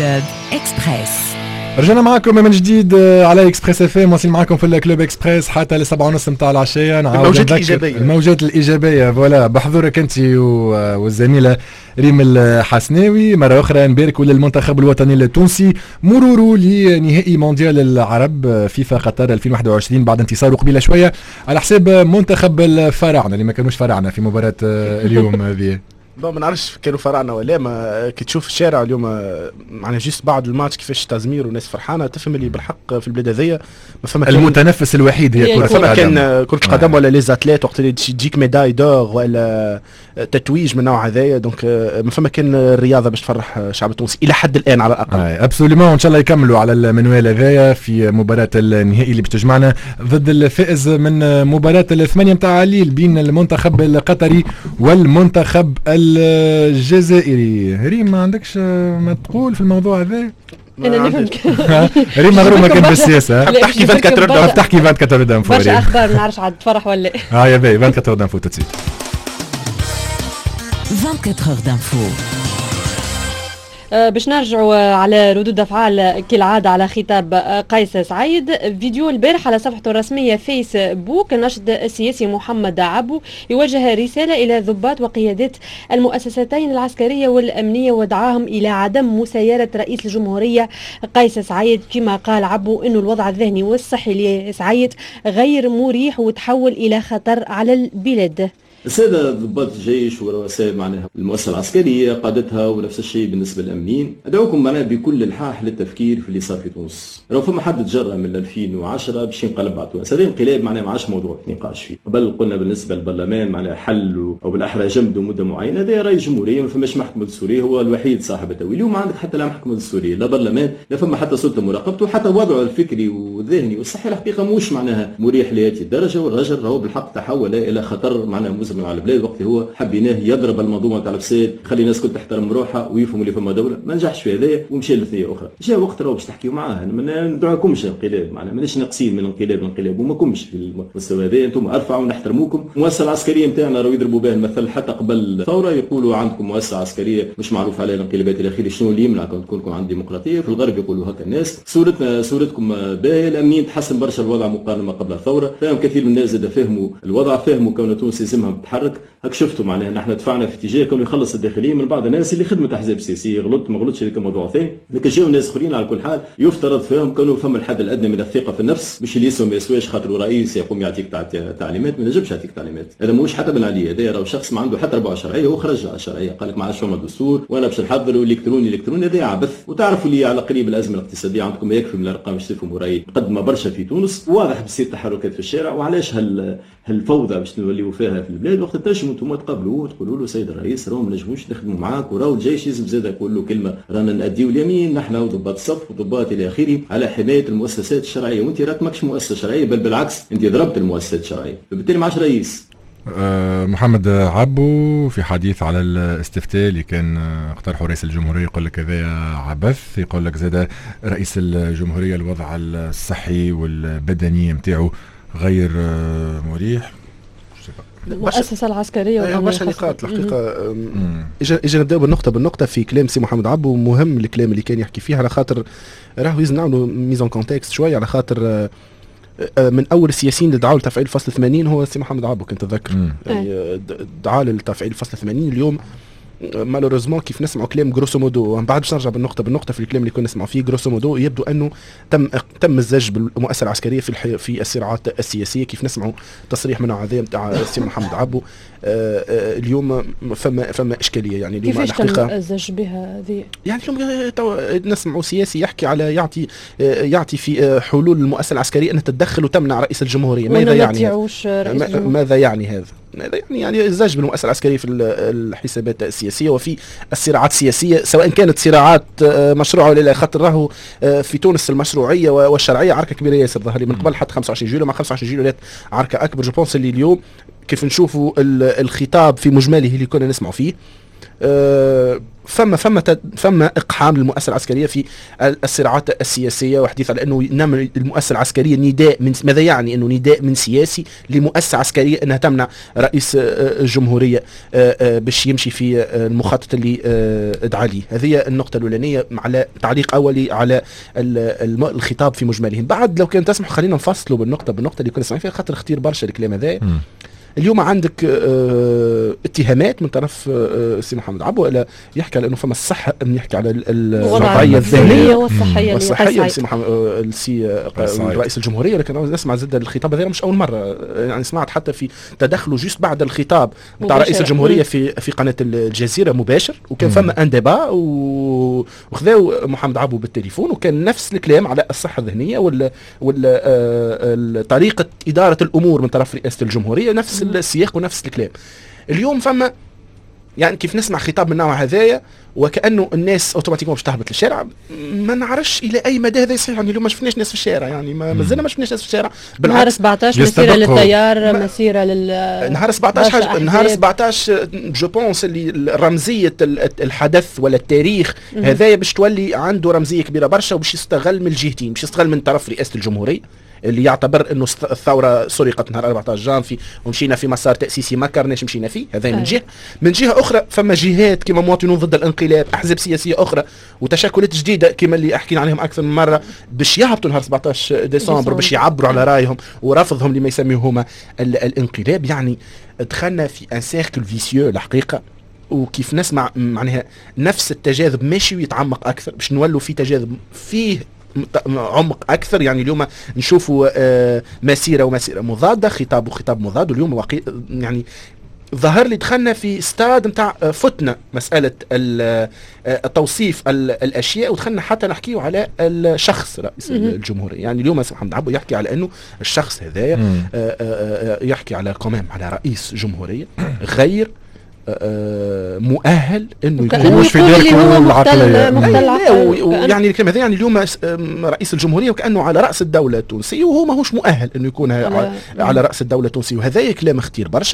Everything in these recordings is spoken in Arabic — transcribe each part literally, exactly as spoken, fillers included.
كلوب إكسبريس. رجعنا معكم من جديد على اكسبريس اف ام، واصلين معكم في الكلوب اكسبريس حتى لسبعة ونص متاع العشيه. نعاود الموجات الايجابيه الموجات الايجابيه فوالا بحضورك انت والزميله ريم الحسناوي. مره اخرى نبارك للمنتخب الوطني التونسي مروره لنهائي مونديال العرب فيفا قطر ألفين وواحد وعشرين بعد انتصاره قبيله شويه على حساب منتخب الفراعنه اللي ما كانوش فراعنه في مباراه اليوم هذه. ما نعرفش كانوا فراعنه ولا ما. كي تشوف الشارع اليوم معناها جيست بعد الماتش كيفاش تزمير وناس فرحانه، تفهم اللي بالحق في البلاد هذيا ما فما المتنفس الوحيد هي كره القدم. كان كره قدم ولا لي زاتليت وقت اللي تجيك ميداي دور ولا تتويج من نوع هذايا، دونك ما فما كان الرياضه باش تفرح الشعب التونسي الى حد الان على الاقل. ابسوليومون، وان شاء الله يكملوا على المنوال هذايا في مباراه النهائي اللي بتجمعنا ضد الفائز من مباراه الثمانيه نتاع الليل بين المنتخب القطري والمنتخب الجزائري. ريم ما عندكش ما تقول في الموضوع هذا؟ انا نفهم ريم مغرومه كان بالسياسه، تحكي أربعة وعشرين دقيقة تحكي أربعة وعشرين دقيقة فوري برشا اخبار ما نعرفش عاد تفرح ولا اه يا باهي أربعة وعشرين دقيقة تسيت vingt-quatre heures d'info. باش نرجعوا على ردود افعال كالعاده على خطاب قيس سعيد. فيديو البارح على صفحته الرسميه فيسبوك، الناشط السياسي محمد عبو يوجه رساله الى ضباط وقيادات المؤسستين العسكريه والامنيه ودعاهم الى عدم مسايره رئيس الجمهوريه قيس سعيد. كما قال عبو انه الوضع الذهني والصحي لسعيد غير مريح وتحول الى خطر على البلاد. السادة ضباط الجيش ورؤساء معناها المؤسسة العسكرية قادتها ونفس الشيء بالنسبة للأمنين، أدعوكم معناها بكل الحاح للتفكير في اللي صار في تونس. لو فما حد تجرأ من ألفين وعشرة باش ينقلب على تونس، هذا انقلاب معناها ما عادش موضوع نقاش فيه. قبل قلنا بالنسبة للبرلمان معناها حل أو بالأحرى جمدوا مدة معينة، هذا رئيس جمهورية ما فماش محكمة دستورية هو الوحيد صاحب التأويل. اليوم ما عندك حتى لا محكمة دستورية لا برلمان لا فما حتى سلطة مراقبته، حتى وضعه الفكري والذهني والصحي الحقيقة مش معناها مريح لهذه الدرجة، والرجل هو بالحق تحول إلى خطر معناها مزمن على البلاد. وقت هو حبيناه يضرب المنظومه تاع الفساد، يخلي الناس كل تحترم روحها ويفهموا اللي فما دوله، ما نجحش في هذايا ومشى لثنيه اخرى. جاء وقت راهو باش تحكيوا معاه، ما ندعوكمش انقلاب معناها ماناش ناقصين من الانقلاب الانقلاب وما كومش في المستوى هذا، انتم ارفعوا ونحترموكم. المؤسسه العسكريه نتاعنا راهو يضربوا بها المثل حتى قبل الثوره، يقولوا عندكم مؤسسه عسكريه مش معروف عليها الانقلابات الى اخره، شنو اللي يمنعكم تكونكم عند ديمقراطيه؟ في الغرب يقولوا هكا الناس. صورتنا صورتكم باهيه، الامنين تحسن برشا الوضع مقارنه ما قبل الثوره، فهم كثير من الناس زاد فهموا الوضع، فهموا كون تونس لازمها تتحرك. هك شفتوا معناها نحن دفعنا في اتجاه كونه يخلص الداخليه من بعض الناس اللي خدمت احزاب سياسيه، غلطت ما غلطش هذاك موضوع ثاني، لكن جاوا ناس اخرين على كل حال يفترض فيهم كانوا فما الحد الادنى من الثقه في النفس، مش اللي يسوى ما يسواش خاطر رئيس يقوم يعطيك تعليمات، ما نجمش يعطيك تعليمات، هذا ماهوش حتى بن علي، هذا راهو شخص ما عنده حتى ربع شرعيه، هو خرج على الشرعيه قال لك ما عادش فما دستور وانا باش نحضروا الكتروني الكتروني، هذا عبث. وتعرفوا اللي على قريب الازمه الاقتصاديه عندكم ما يكفي من الارقام باش تفهموا راهي مقدمه برشا في تونس، واضح بتصير تحركات في الشارع، وعلاش هال هالفوضى باش نوليو فيها في البلاد. وقت تنجموا انتم تقابلوه وتقولوا له سيد الرئيس راهو ما نجموش نخدموا معاك، وراهو الجيش يلزم زاد يقول له كلمه رانا نأديو اليمين نحن وضباط الصف وضباط الى اخره على حمايه المؤسسات الشرعيه، وانت راك ماكش مؤسسه شرعيه بل بالعكس انت ضربت المؤسسات الشرعيه، فبالتالي ما عادش رئيس. أه محمد عبو في حديث على الاستفتاء اللي كان اقترحه رئيس الجمهوريه يقول لك هذا عبث، يقول لك زاد رئيس الجمهوريه الوضع الصحي والبدني نتاعو غير مريح. المؤسسه العسكريه برشا نقاط الحقيقه. اجا اجا نبداو بالنقطه بالنقطه في كلام سي محمد عبو، مهم الكلام اللي كان يحكي فيه على خاطر راهو لازم نعملوا ميزون كونتكست شويه، على خاطر من اول السياسيين اللي دعاوا لتفعيل فصل ثمانين هو سي محمد عبو كنت تذكر، يعني دعا لتفعيل فصل ثمانين. اليوم مالوريزمون كيف نسمعوا كلام جروسو مودو، ومن بعد باش نرجع بالنقطه بالنقطه في الكلام اللي كنا نسمعوا فيه جروسو مودو، يبدو انه تم تم الزج بالمؤسسه العسكريه في الحي... في الصراعات السياسيه، كيف نسمعوا تصريح من هذا نتاع السي محمد عبو. آآ آآ اليوم فما فما اشكاليه، يعني اليوم كيفاش تم الزج بها هذه؟ يعني اليوم نسمعوا سياسي يحكي على يعطي يعطي في حلول المؤسسه العسكريه ان تتدخل وتمنع رئيس الجمهوريه. ماذا يعني هذا؟ ماذا يعني هذا؟ يعني يعني الزج بالمؤسسه العسكريه في الحسابات السياسيه وفي الصراعات السياسيه، سواء كانت صراعات مشروعه ولا لا، خاطر راهو في تونس المشروعيه والشرعيه عركه كبيره ياسر ظهر لي من قبل حتى خمسة وعشرين جويلية، مع خمسة وعشرين جويلية عركه اكبر. جو بونس اللي اليوم كيف نشوفوا الخطاب في مجمله اللي كنا نسمعوا فيه أه فما فما فما اقحام للمؤسسه العسكريه في الصراعات السياسيه، وحديث على انه نعمل المؤسسه العسكريه نداء من ماذا يعني انه نداء من سياسي لمؤسسه عسكريه انها تمنع رئيس الجمهوريه باش يمشي في المخطط اللي ادعى ليه. هذه النقطه الاولانيه على تعليق اولي على الخطاب في مجمله. بعد لو كان تسمح خلينا نفصلوا بالنقطه بالنقطه اللي كنا سامعين فيها خاطر اختير برشا الكلام هذا. اليوم عندك اه اتهامات من طرف اه سي محمد عبو ولا يحكي على انه فما الصحه يحكي على الوضعيه الذهنيه والصحيه والصحيه لسي محمد السي رئيس الجمهوريه. لكن انا نسمع زاد الخطاب هذا مش اول مره، يعني سمعت حتى في تدخله جيست بعد الخطاب نتاع رئيس الجمهوريه في في قناه الجزيره مباشر، وكان فما ان ديبا وخذاو محمد عبو بالتليفون وكان نفس الكلام على الصحه الذهنيه ولا ولا اه طريقه اداره الامور من طرف رئاسه الجمهوريه، نفس السياق ونفس الكلام. اليوم فما يعني كيف نسمع خطاب من النوع هذايا وكأنه الناس اوتوماتيكون باش تهبط للشارع. ما نعرفش الى اي مدى هذا صحيح. يعني اليوم ما شفناش ناس في الشارع، يعني ما زلنا ما شفناش ناس في الشارع. نهار سبعطاش مسيره للتيار، مسيره لل نهار سبعطاش حاجه نهار سبعطاش جو بونس اللي رمزيه الحدث ولا التاريخ هذايا باش تولي عنده رمزيه كبيره برشا وباش يستغل من الجهتين، باش يستغل من طرف رئاسه الجمهوريه اللي يعتبر انه الثوره سرقت نهار أربعة عشر جانفي ومشينا في مسار تاسيسي ما كرناش مشينا فيه. هذا من جهه. من جهه اخرى فما جهات كما مواطنون ضد الانقلاب، احزاب سياسيه اخرى وتشكلات جديده كما اللي حكينا عليهم اكثر من مره باش يهبطوا نهار سبعطاش ديسمبر باش يعبروا على رايهم ورفضهم لما يسميوهما الانقلاب. يعني دخلنا في ان سيركل فيسيو الحقيقه، وكيف نسمع معناها نفس التجاذب ماشي ويتعمق اكثر باش نولوا في تجاذب فيه عمق اكثر. يعني اليوم نشوفوا آه مسيره ومسيره مضاده، خطاب وخطاب مضاد. واليوم واقعي يعني ظهر لي دخلنا في ستاد نتاع فتنا مساله توصيف الاشياء ودخلنا حتى نحكيه على الشخص رئيس الجمهوريه. يعني اليوم محمد عبو يحكي على انه الشخص هذايا يحكي على كمان على رئيس جمهوريه غير مؤهل انه يكون مش في ديركو العقليه. يعني الكلام هذا يعني اليوم رئيس الجمهوريه وكانه على راس الدوله التونسيه وهو ماهوش مؤهل انه يكون على, على راس الدوله التونسيه. وهذا كلام خطير برشا.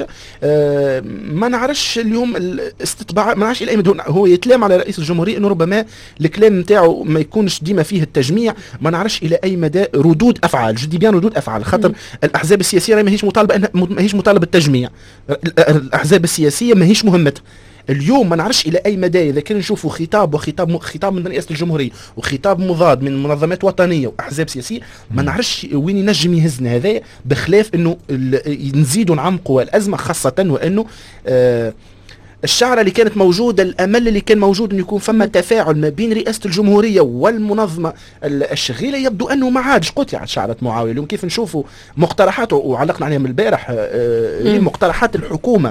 ما نعرفش اليوم الاستطباع ما نعرفش الى اي مدى هو يتلام على رئيس الجمهوريه انه ربما الكلام نتاعو ما يكونش ديما فيه التجميع. ما نعرفش الى اي مدى ردود افعال جدي بيان ردود افعال خاطر الاحزاب السياسيه ماهيش مطالبه ماهيش مطالبه التجميع. الاحزاب السياسيه ماهيش مهمتها. اليوم ما نعرفش الى اي مدى اذا كان نشوفوا خطاب وخطاب خطاب من رئاسه الجمهوريه وخطاب مضاد من منظمات وطنيه واحزاب سياسيه، ما نعرفش وين ينجم يهزنا هذا، بخلاف انه نزيدوا نعمقوا الازمه، خاصه وانه آه الشعره اللي كانت موجوده، الامل اللي كان موجود انه يكون فما تفاعل ما بين رئاسه الجمهوريه والمنظمه الشغيله، يبدو انه ما عادش قطعت شعره معاويه. اليوم كيف نشوفوا مقترحات وعلقنا عليها من البارح آه مقترحات الحكومه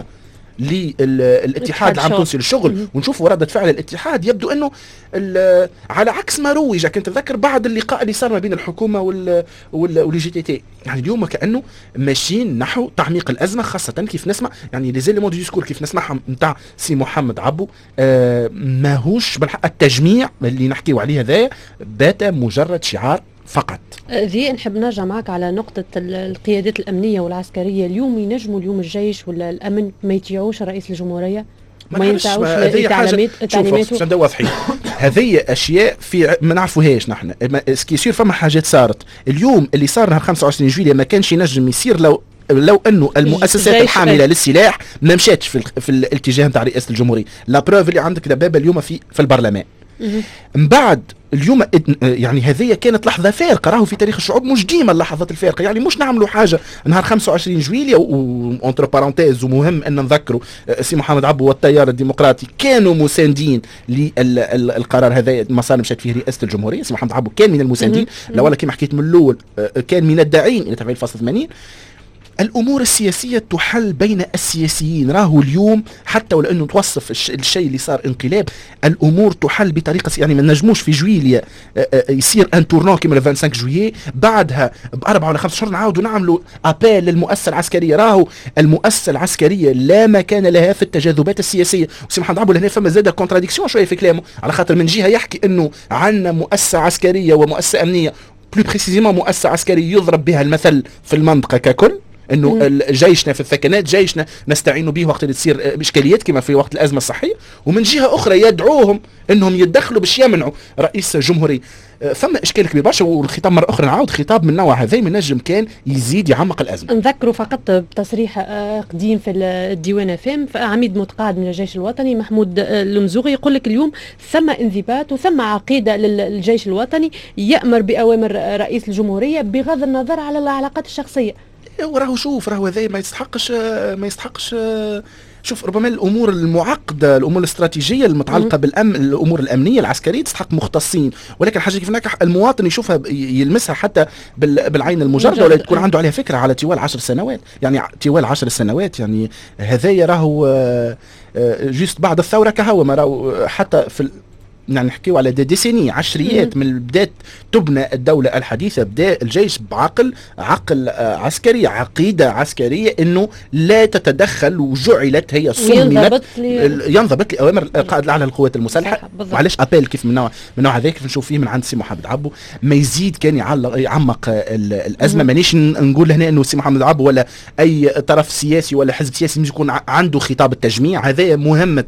للاتحاد العام التونسي للشغل ونشوفوا ردة فعل الاتحاد، يبدو انه على عكس ما روج. كنت تذكر بعد اللقاء اللي صار ما بين الحكومه وال والجي تي تي، يعني اليوم كانه ماشيين نحو تعميق الازمه، خاصه كيف نسمع يعني لي زيليمون دو ديسكور كيف نسمعهم نتاع سي محمد عبو آه ماهوش بالحق التجميع اللي نحكيو عليه هذا، بات مجرد شعار فقط. ذي نحب نرجع معك على نقطة القيادات الأمنية والعسكرية. اليوم ينجموا اليوم الجيش ولا الأمن ما يتيعوش رئيس الجمهورية، ما ينتعوش تعليماته. شوف واضحين هذه أشياء في ما نعرفوهاش نحن. سكي يصير فما حاجات صارت اليوم اللي صار نهار خمسة وعشرين جويلية ما كانش ينجم يصير لو لو انه المؤسسات الحامله للسلاح ما مشاتش في, في الاتجاه نتاع رئاسه الجمهوريه. لا بروف اللي عندك دبابه اليوم في في البرلمان. من بعد اليوم يعني هذه كانت لحظه فارقه، راهو في تاريخ الشعوب مش ديما اللحظات الفارقه. يعني مش نعملوا حاجه نهار خمسة وعشرين جويلية وانتر بارونتيز، ومهم ان نذكروا سي محمد عبو والتيار الديمقراطي كانوا مساندين للقرار هذا، المسار مشات فيه رئاسه الجمهوريه. سي محمد عبو كان من المساندين، لا ولا كما حكيت من الاول كان من الداعين الى تفعيل فصل ثمانين. الأمور السياسية تحل بين السياسيين. راهو اليوم حتى ولأنه توصف الشيء اللي صار انقلاب، الأمور تحل بطريقة يعني ما نجموش في جويلية يصير ان تورنون كما خمسة وعشرين جويلية بعدها بأربعة ولا خمسة شهور نعاودوا نعملوا أبال للمؤسسة العسكرية. راهو المؤسسة العسكرية لا مكان لها في التجاذبات السياسية. وسي محمد عبو هنا فما زاد كونتراديكسيون شوية في كلامه، على خاطر من جهة يحكي إنه عندنا مؤسسة عسكرية ومؤسسة أمنية، بلو بريسيزيمون مؤسسة عسكرية يضرب بها المثل في المنطقة ككل، انه جيشنا في الثكنات، جيشنا نستعين به وقت اللي تصير اشكاليات كما في وقت الازمه الصحيه، ومن جهه اخرى يدعوهم انهم يتدخلوا باش يمنعوا رئيس الجمهوريه. فما اشكال كبير برشا، والخطاب مره اخرى نعاود خطاب من نوع هذا من نجم كان يزيد يعمق الازمه. نذكروا فقط بتصريح قديم في الديوان فام عميد متقاعد من الجيش الوطني محمود المزوغي يقول لك اليوم ثم انضباط وثم عقيده للجيش الوطني يامر باوامر رئيس الجمهوريه بغض النظر على العلاقات الشخصيه. وراهو شوف راهو هذا ما يستحقش ما يستحقش شوف ربما الامور المعقده، الامور الاستراتيجيه المتعلقه بالامن، الامور الامنيه العسكريه تستحق مختصين، ولكن حاجه كيف هناك المواطن يشوفها يلمسها حتى بالعين المجرده ولا تكون عنده عليها فكره على طوال عشر سنوات. يعني طوال عشر سنوات يعني هذايا راهو جيست بعد الثوره كهو ما راهو حتى في يعني نحكيو على ديسيني عشريات من بدات تبنى الدولة الحديثة، بدا الجيش بعقل عقل عسكري، عقيدة عسكرية انه لا تتدخل، وجعلت هي صممت ينضبط لأوامر القائد الأعلى للقوات المسلحة. وعلاش ابيل كيف من نوع من نوع هذا كيف نشوف فيه من عند سي محمد عبو ما يزيد كان يعمق الأزمة. مانيش نقول هنا انه سي محمد عبو ولا اي طرف سياسي ولا حزب سياسي مش يكون عنده خطاب التجميع، هذا مهمة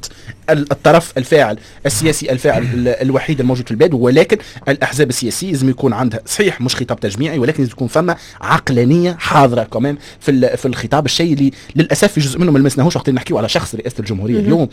الطرف الفاعل السياسي الفاعل الوحيد الموجود في البلاد، ولكن الاحزاب السياسيه لازم يكون عندها صحيح مش خطاب تجميعي، ولكن لازم يكون فما عقلانيه حاضره كمان في في الخطاب، الشيء اللي للاسف في جزء منه ما لمسناهوش وقت نحكيو على شخص رئاسه الجمهوريه اليوم.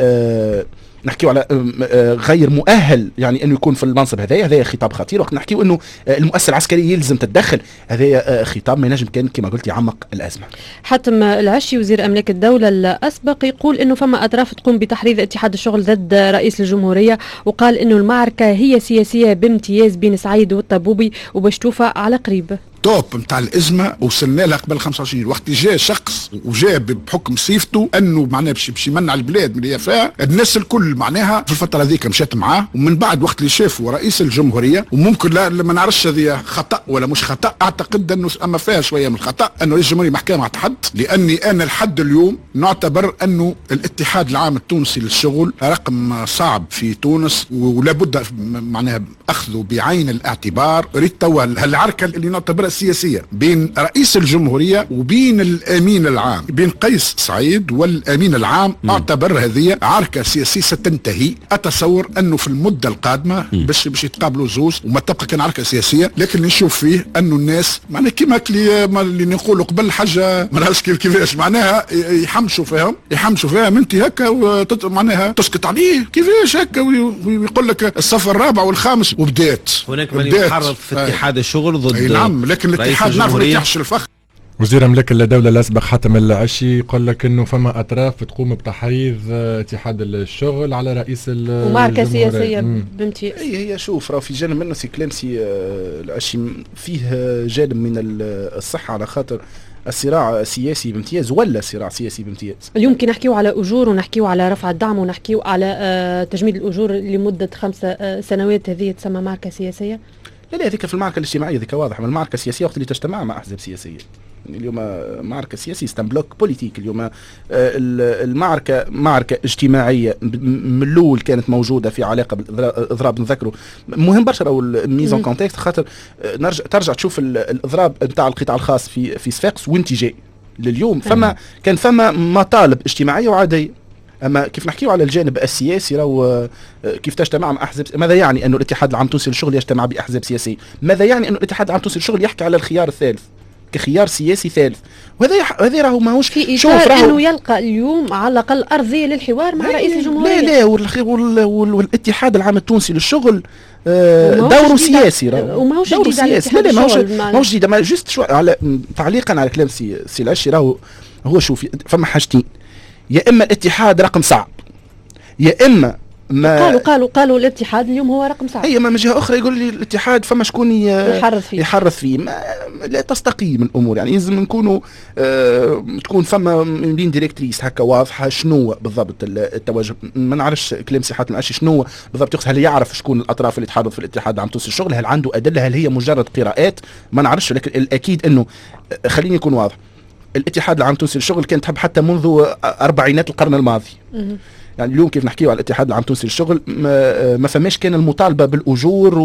آه نحكيو على غير مؤهل يعني انه يكون في المنصب هذايا، هذايا خطاب خطير. وقت نحكيو انه المؤسسه العسكريه يلزم تتدخل، هذايا خطاب ما ينجم كان كما قلت يعمق الازمه. حاتم العشي وزير املاك الدوله الاسبق يقول انه فما اطراف تقوم بتحريض اتحاد الشغل ضد رئيس الجمهوريه، وقال انه المعركه هي سياسيه بامتياز بين سعيد والطبوبي وباش توفى على قريب. توب نتاع الازمه وصلنا لها قبل خمسة وعشرين وقت جاء شخص وجاء بحكم صيفته انه معناها باش باش يمنع البلاد من اللي فيها، الناس الكل معناها في الفتره هذيك مشات معاه، ومن بعد وقت اللي شافوا رئيس الجمهوريه وممكن لا ما نعرفش هذه خطا ولا مش خطا، اعتقد انه اما فيها شويه من الخطا انه رئيس الجمهوريه محكمه مع تحد، لاني انا لحد اليوم نعتبر انه الاتحاد العام التونسي للشغل رقم صعب في تونس ولا بد معناها اخذه بعين الاعتبار. ريت توا العركه اللي نعتبرها سياسية بين رئيس الجمهورية وبين الأمين العام، بين قيس سعيد والأمين العام، م. أعتبر هذه عركة سياسية ستنتهي. أتصور أنه في المدة القادمة باش باش يتقابلوا زوز وما تبقى كان عركة سياسية، لكن نشوف فيه أنه الناس معناها كيما اللي نقولوا قبل حاجة ما نعرفش كيفاش معناها يحمشوا فيهم يحمشوا فيهم أنت هكا معناها تسكت عليه كيفاش هكا ويقول لك الصف الرابع والخامس وبدات هناك من يتحرك في اتحاد الشغل ضد. نعم لكن الاتحاد نعرف يحشر الفخ. وزير املاك الدوله الاسبق حاتم العشي قال لك انه فما اطراف تقوم بتحريض اتحاد الشغل على رئيس الجمهوريه ومعركه سياسيه بامتياز. هي هي شوف راه في جانب منه سي كلام سي العشي فيه جانب من الصحه، على خاطر الصراع سياسي بامتياز ولا صراع سياسي بامتياز. اليوم كي نحكيو على اجور ونحكيو على رفع الدعم ونحكيو على تجميد الاجور لمده خمسة سنوات، هذه تسمى معركه سياسيه؟ لا لا هذيك في المعركه الاجتماعيه ذيك واضح، من المعركه السياسيه وقت اللي تجتمع مع احزاب سياسيه. اليوم معركه سياسيه ستان بلوك بوليتيك. اليوم المعركه معركه اجتماعيه من الاول كانت موجوده في علاقه بالاضراب. نذكروا مهم برشا راهو الميزون كونتكست، خاطر نرجع ترجع تشوف الاضراب نتاع القطاع الخاص في في صفاقس وانت جاي لليوم فما كان فما مطالب اجتماعيه وعاديه. اما كيف نحكيو على الجانب السياسي راهو كيف تجتمع مع احزاب، ماذا يعني انه الاتحاد العام التونسي للشغل يجتمع باحزاب سياسيه؟ ماذا يعني انه الاتحاد العام التونسي للشغل يحكي على الخيار الثالث كخيار سياسي ثالث؟ وهذا هذا راهو ماهوش في اطار انه يلقى اليوم على الاقل ارضيه للحوار مع رئيس الجمهوريه. لا لا والاتحاد العام التونسي للشغل دوره سياسي راهو وماهوش دوره سياسي. لا ماهوش ماهوش جديد. ما جست شوي على تعليقا على كلام سي سي العشي، راهو هو شوف فما حاجتين، يا اما الاتحاد رقم صعب يا اما ما قالوا قالوا قالوا الاتحاد اليوم هو رقم صعب. اي من جهه اخرى يقول لي الاتحاد فما شكون يحرض فيه يحرض فيه ما لا تستقيم الامور. يعني لازم نكونوا آه تكون فما لين ديريكتريس هكا واضحه شنو بالضبط التوجه. ما نعرفش كلام سي حاتم العشي شنو بالضبط يقصد، هل يعرف شكون الاطراف اللي تحرض في الاتحاد العام التونسي للشغل، هل عنده ادله، هل هي مجرد قراءات، ما نعرفش. لكن الاكيد انه خليني يكون واضح، الاتحاد العام التونسي للشغل كان تحب حتى منذ أربعينات القرن الماضي يعني اليوم كيف نحكيو على الاتحاد العام التونسي للشغل ما, ما فماش كان المطالبه بالاجور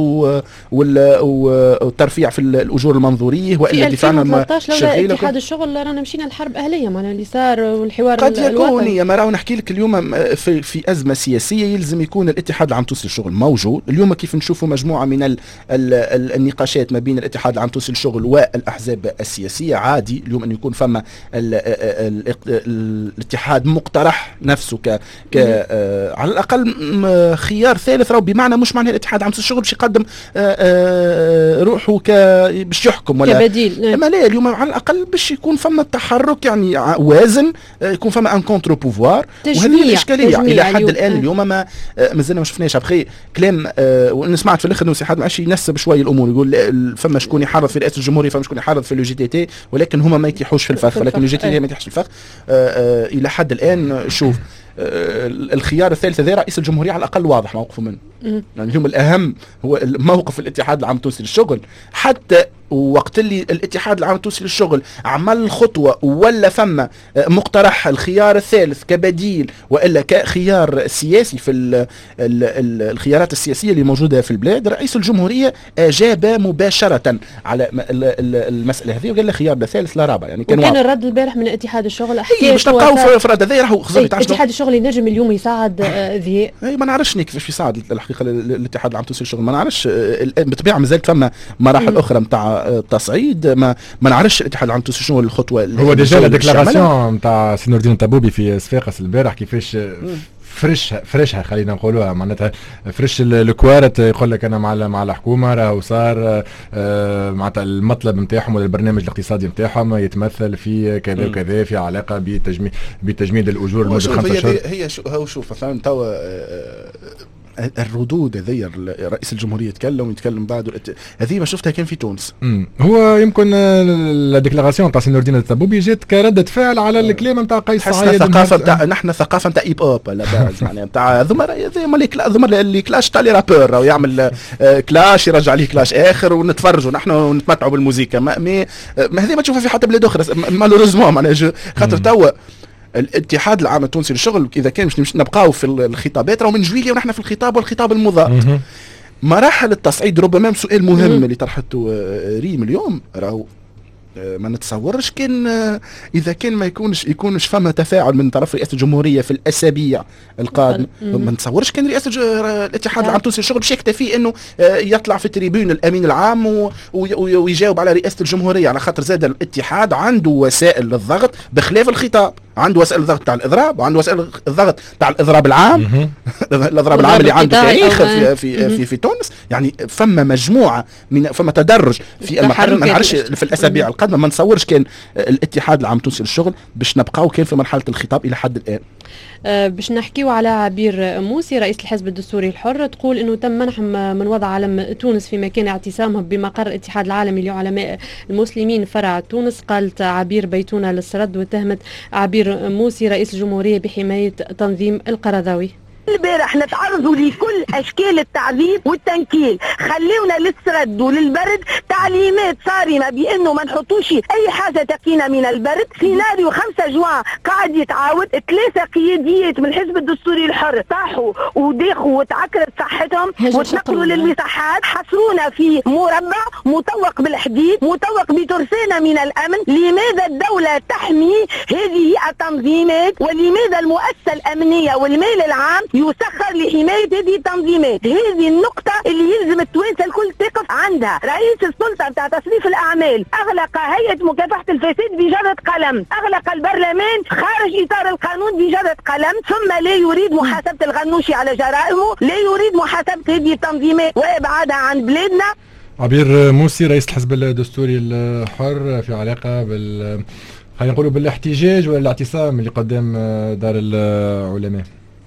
والترفيع في الاجور المنظوريه والا الدفاع عن اتحاد الشغل رانا مشينا لحرب اهليه معناها اللي صار والحوار قد يكون يا ما راهو نحكي لك اليوم في, في ازمه سياسيه يلزم يكون الاتحاد العام التونسي للشغل موجود. اليوم كيف نشوفوا مجموعه من ال ال ال النقاشات ما بين الاتحاد العام التونسي للشغل والاحزاب السياسيه، عادي اليوم ان يكون فما ال ال ال الاتحاد مقترح نفسه ك ك آه على الاقل خيار ثالث، راهو بمعنى مش معنى الاتحاد العام التونسي للشغل باش يقدم آه آه روحه ك باش يحكم ولا كبديل. ما لا اليوم على الاقل باش يكون فما تحرك يعني وازن، آه يكون فما ان كونتر بوفوار، وهذه الاشكاليه الى حد اليوم. الان اليوم ما آه مازلنا ما شفناش ابخي كلام آه وانا سمعت في الاخر انه سي حد ماشي ينسب شويه الامور، يقول فما شكون يحرض في رئاسه الجمهوريه، فما شكون يحرض في لو جي تي تي، ولكن هما ما يتيحوش في الفخ، ولكن لو جي تي تي ما يتيحش في الفخ. آه آه الى حد الان شوف آه الخيار الثالث هذا رئيس الجمهوريه على الاقل واضح موقفه منه، يعني اليوم الاهم هو موقف الاتحاد العام التونسي للشغل. حتى وقت اللي الاتحاد العام التونسي للشغل عمل خطوه ولا فما مقترح الخيار الثالث كبديل والا كخيار سياسي في ال ال ال الخيارات السياسيه اللي موجوده في البلاد، رئيس الجمهوريه اجاب مباشره على المساله هذه وقال له خيار الثالث لا رابع. يعني كان كان الرد البارح من اتحاد الشغل حكى باش تلقاو في الرد هذا راهو خزرت عشان اتحاد الشغل ينجم اليوم يساعد ذي. اي ما نعرفش كيفاش يساعد الحقيقه الاتحاد العام التونسي للشغل، ما نعرفش بالطبيعه مازالت فما مراحل اخرى نتاع التصعيد، ما ما نعرفش الاتحاد العام التونسي شنو الخطوه. هو ديجا لا ديكلاراسيون نتاع سي نور الدين الطبوبي في صفاقس البارح كيفاش فرشها فرشها خلينا نقولوها، معناتها فرش الكوارت، يقول لك انا مع مع الحكومه راهو صار آه معناتها المطلب نتاعهم ولا البرنامج الاقتصادي نتاعهم يتمثل في كذا وكذا في علاقه بتجميد بتجميد الاجور لمده خمسة اشهر. هي هي هو شوف مثلا توا الردود هذيا رئيس الجمهوريه يتكلم يتكلم بعد هذه ما شفتها كان في تونس. امم هو يمكن لا ديكلاراسيون تاع سي نور الدين الطبوبي جات كردة فعل على الكلام نتاع قيس سعيد. ثقافه نتاع نحن ثقافه نتاع ايب اوب لا باز معناها نتاع ذمر ذمر اللي كلاش تاع لي رابور راهو يعمل كلاش يرجع عليه كلاش اخر ونتفرجوا نحن ونتمتعوا بالموسيقى. ما, ما هذه ما تشوفها في حتى بلاد اخرى مالوريزمون معناها خاطر توا الاتحاد العام التونسي للشغل اذا كان مش نبقاو في الخطابات راهو من جويليا ونحن في الخطاب والخطاب المضاد. مراحل التصعيد ربما سؤال مهم اللي طرحته ريم اليوم، راهو ما نتصورش كان اذا كان ما يكونش يكونش فما تفاعل من طرف رئاسه الجمهوريه في الاسابيع القادمه، ما نتصورش كان رئاسه الاتحاد العام التونسي للشغل باش يكتفي انه يطلع في تريبون الامين العام ويجاوب على رئاسه الجمهوريه، على خاطر زاد الاتحاد عنده وسائل للضغط بخلاف الخطاب، عنده وسائل الضغط تاع الاضراب وعنده وسائل الضغط تاع الاضراب العام الاضراب العام اللي عنده تاريخ في في, في في تونس. يعني فما مجموعه من فما تدرج في المرحله، ما نعرفش في الاسابيع القادمه ما نتصورش كان الاتحاد العام التونسي للشغل باش نبقاو كان في مرحله الخطاب الى حد الان. أه باش نحكيو على عبير موسي رئيس الحزب الدستوري الحر، تقول انه تم منحهم من وضع علم تونس في مكان اعتصامهم بمقر الاتحاد العالمي لعلماء المسلمين فرع تونس. قالت عبير بيتونا للسرد واتهمت عبير موسي رئيس الجمهورية بحماية تنظيم القرضاوي. البارح نتعرضوا لكل اشكال التعذيب والتنكيل، خليونا للسرد وللبرد تعليمات صارمه بانه ما نحطوش اي حاجه تقينا من البرد. سيناريو خمسة جوان قاعد يتعاود، ثلاثه قياديات من الحزب الدستوري الحر طاحوا وداخوا وتعكرت صحتهم وتنقلوا للمساحات، حصرونا في مربع مطوق بالحديد مطوق بترسانه من الامن. لماذا الدوله تحمي هذه التنظيمات ولماذا المؤسسه الامنيه والمال العام يسخر لحماية هذه التنظيمات؟ هذه النقطة اللي يلزم التوانسة الكل تقف عندها. رئيس السلطة بتاع تصريف الأعمال أغلق هيئة مكافحة الفساد بجرة قلم، أغلق البرلمان خارج إطار القانون بجرة قلم، ثم لا يريد محاسبة الغنوشي على جرائمه، لا يريد محاسبة هذه التنظيمات وإبعادها عن بلادنا. عبير موسي رئيس الحزب الدستوري الحر في علاقة بال خلينا نقولوا بالاحتجاج والاعتصام اللي قدام دار العلماء.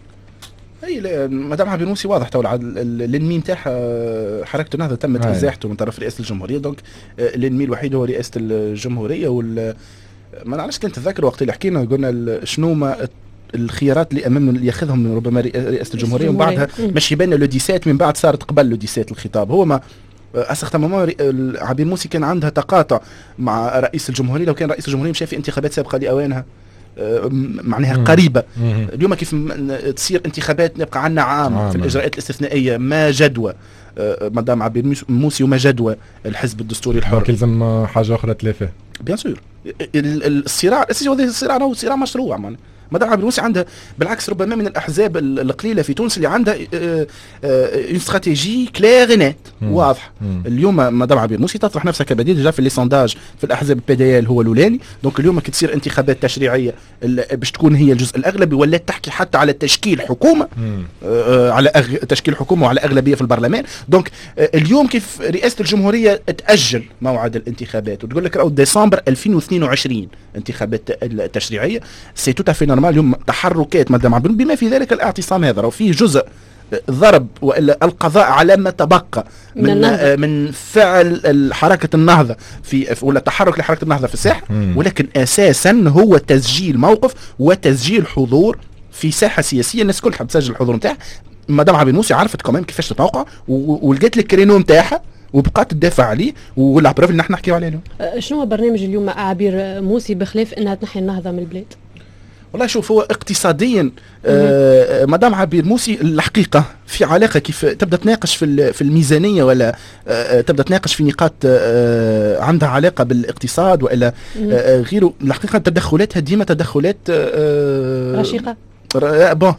اي مدام عبير موسي واضح تو الانمي نتاعها حركه النهضه تمت ازاحته من طرف رئاسه الجمهوريه، دونك الانمي الوحيد هو رئاسه الجمهوريه. وال ما نعرفش كنت تذكر وقت اللي حكينا قلنا شنو ما الخيارات اللي امامنا اللي ياخذهم ربما رئاسه الجمهوريه ومن بعدها مش يبان لو ديسات من بعد صارت قبل لو ديسات الخطاب. هو ما اسخت ماما عبير موسي كان عندها تقاطع مع رئيس الجمهوريه، لو كان رئيس الجمهوريه مشى في انتخابات سابقه لاوانها معناها قريبه. اليوم كيف تصير انتخابات نبقى عندنا عام آه في الاجراءات الاستثنائيه ما جدوى مدام عبير موسي وما جدوى الحزب الدستوري الحر. يلزم حاجه اخرى تلافه بيان سور. الصراع الاساسي هو الصراع هو صراع مشروع معناها. مدام عبير موسي عندها بالعكس ربما من الاحزاب القليله في تونس اللي عندها اون استراتيجي كلير نت واضح. اليوم مدام عبير موسي تطرح نفسها كبديل جا في لي سونداج في الاحزاب البي دي ال هو الاولاني. دونك اليوم كي تصير انتخابات تشريعيه باش تكون هي الجزء الاغلبي ولات تحكي حتى على تشكيل حكومه آه على أغ... تشكيل حكومه وعلى اغلبيه في البرلمان. دونك آه اليوم كيف رئاسه الجمهوريه تاجل موعد الانتخابات وتقول لك راهو ديسمبر ألفين واثنين وعشرين انتخابات التشريعيه سي تو افي نورمال. اليوم تحركات مدام عبد بما في ذلك الاعتصام هذا راهو فيه جزء ضرب والا القضاء على ما تبقى من من, من فعل حركه النهضه في ولا تحرك لحركه النهضه في الساحه. ولكن اساسا هو تسجيل موقف وتسجيل حضور في ساحه سياسيه. الناس كلها تسجل الحضور نتاعها. مدام عبد موسي عرفت كمان كيفاش تتوقع ولقيت لك الكرينو نتاعها وبقات تدافع عليه والعبرة اللي نحن نحكيو عليه اليوم. شنو هو برنامج اليوم مع عبير موسي بخلاف انها تنحي النهضه من البلاد؟ والله شوف هو اقتصاديا آه مدام عبير موسي الحقيقه في علاقه كيف تبدا تناقش في في الميزانيه ولا آه تبدا تناقش في نقاط آه عندها علاقه بالاقتصاد والا آه غيره. الحقيقه تدخلاتها ديما تدخلات آه رشيقه بون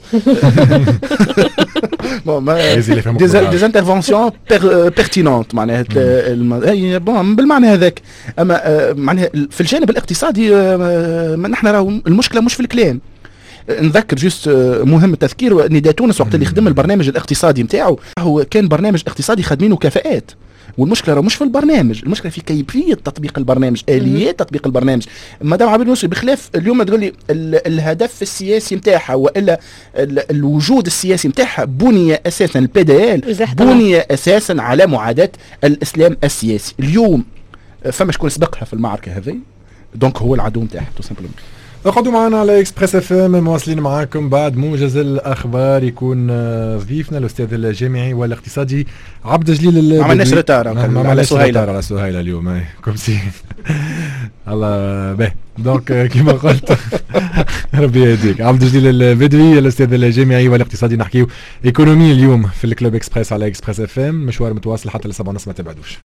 بون دي انترفونسيون بيرتينونت معناها بون بالمعنى هذاك. اما معناها في الجانب الاقتصادي نحن راهو المشكله مش في الكلام. نذكر جوست مهم التذكير نداء تونس وقت اللي خدم البرنامج الاقتصادي نتاعو هو كان برنامج اقتصادي خادمينه كفاءات. والمشكله راه مش في البرنامج، المشكله في كيفيه تطبيق البرنامج، اليات تطبيق البرنامج. مدام عبير موسي بخلاف اليوم تقول لي الهدف السياسي نتاعها والا الوجود السياسي نتاعها بني اساسا البي دي ال بني اساسا على معاداه الاسلام السياسي. اليوم فما شكون سبقها في المعركه هذه دونك هو العدو نتاعها تو سامبلومون. اقعدوا معنا على اكسبريس اف ام مواصلين معاكم بعد موجز الاخبار. يكون ضيفنا الاستاذ الجامعي والاقتصادي عبد الجليل. ما عملناش ريتار على سهيله على سهيله اليوم اي كومسي الله باهي. دونك كيما قلت ربي يهديك عبد الجليل البدوي الاستاذ الجامعي والاقتصادي نحكيو ايكونومي اليوم في الكلوب اكسبريس على اكسبريس اف ام. مشوار متواصل حتى لسبعة ونص ما تبعدوش.